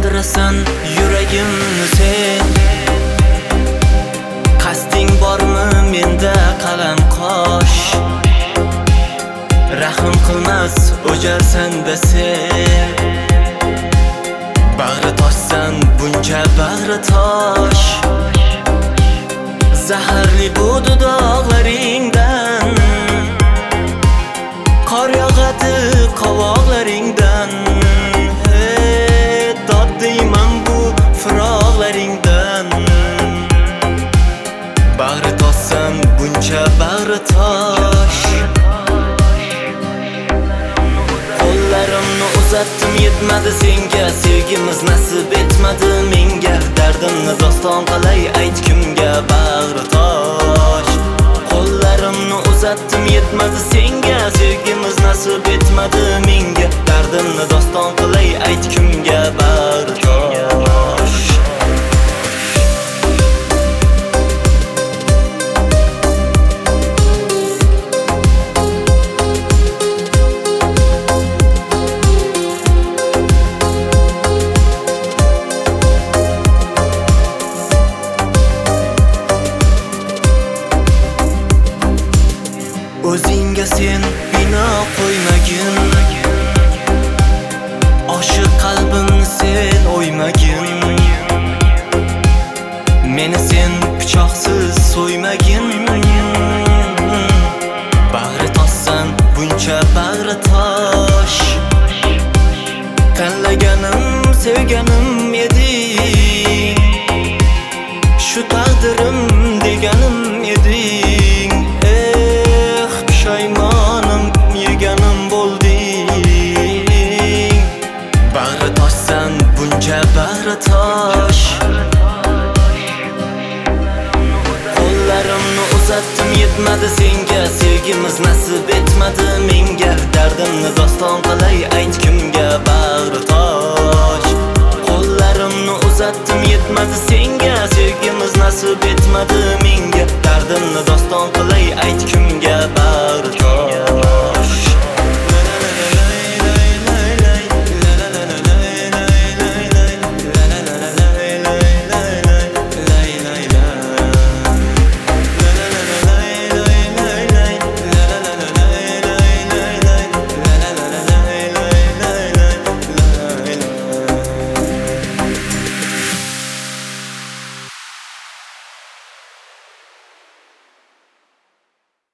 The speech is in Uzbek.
yondirasan yuragimni sen. Qasding bormi menda qalam qosh, rahim qilmas o'jalsan-da sen. Bag'ri toshsan buncha bag'ri tosh, zaharli bu dudoqlaringdan qor yog'adi qovoqlaringdan. Dod deyman bu firoqlaringdan. Bag'ri toshsan buncha bag'ri tosh, qo'llarimni uzatdim yetmadi senga, sevgimiz nasib etmadi menga. Dardimni doston qilay aytgimga bag'ri tosh. Qo'llarimni uzatdim yetmadi senga, sevgimiz nasib etmadi menga. Dardimni doston qilay aytgimga bag'ri tosh. O'zingga sen bino qo'ymagin, oshiq qalbimni sen o'ymagin. Meni sen pichoqsiz so'ymagin. Bag'ri toshsan buncha bag'ri tosh, tanlaganim sevganim eding, shu taqdirim deganim eding. Pushaymonim yeganim bo'lding. Bag'ri toshsan buncha bag'ri tosh, qo'llarimni uzatdim yetmadi senga, sevgimiz nasib etmadi menga. Dardimni doston qilay aytgimga bag'ri tosh. Qo'llarimni uzatdim yetmadi senga, sevgimiz nasib etmadi menga. Dardimni doston qilay aytgimga bag'ri tosh.